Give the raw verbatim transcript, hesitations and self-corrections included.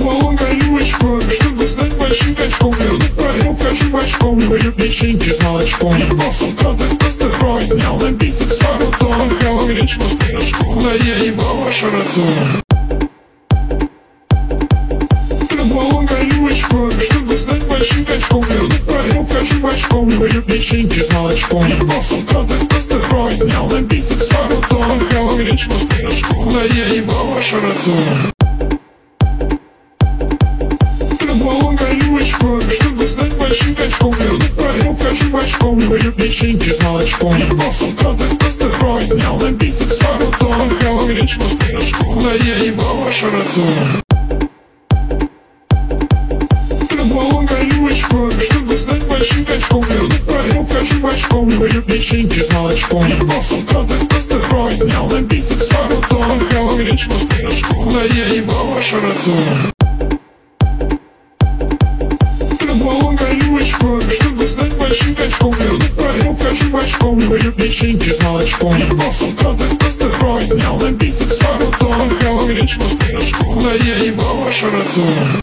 Предполагаю очко, чтобы стать большим качком. Правил кажу бачком, люблю печеньки с молочком. Ебался на тестостерон, поднял на бицепс пару тонн. Хавал гречку с пирожком, да я ебал ваш рацион. Предполагаю очко, чтобы стать большим качком. Правил кажу бачком, люблю печеньки с молочком. Ебался на тестостерон, поднял на бицепс пару тонн. Хавал гречку с пирожком, да я ебал ваш рацион. Предполагаю очко, чтобы стать большим качком. Правил кажу бачком, люблю печеньки с молочком. Ебался на тестостерон, поднял на бицепс пару тонн. Хавал гречку с пирожком, да я ебал ваш рацион. Предполагаю очко, чтобы стать большим качком. Правил кажу бачком, люблю печеньки с молочком. Ебался на тестостерон, поднял на бицепс пару тонн. Хавал гречку с пирожком, да я ебал ваш рацион. Предполагаю очко, чтобы стать большим качком. Правил кажу бачком, люблю печеньки с молочком. Ебался на тестостерон, поднял на бицепс пару тонн. Хавал гречку с пирожком, да я ебал ваш рацион.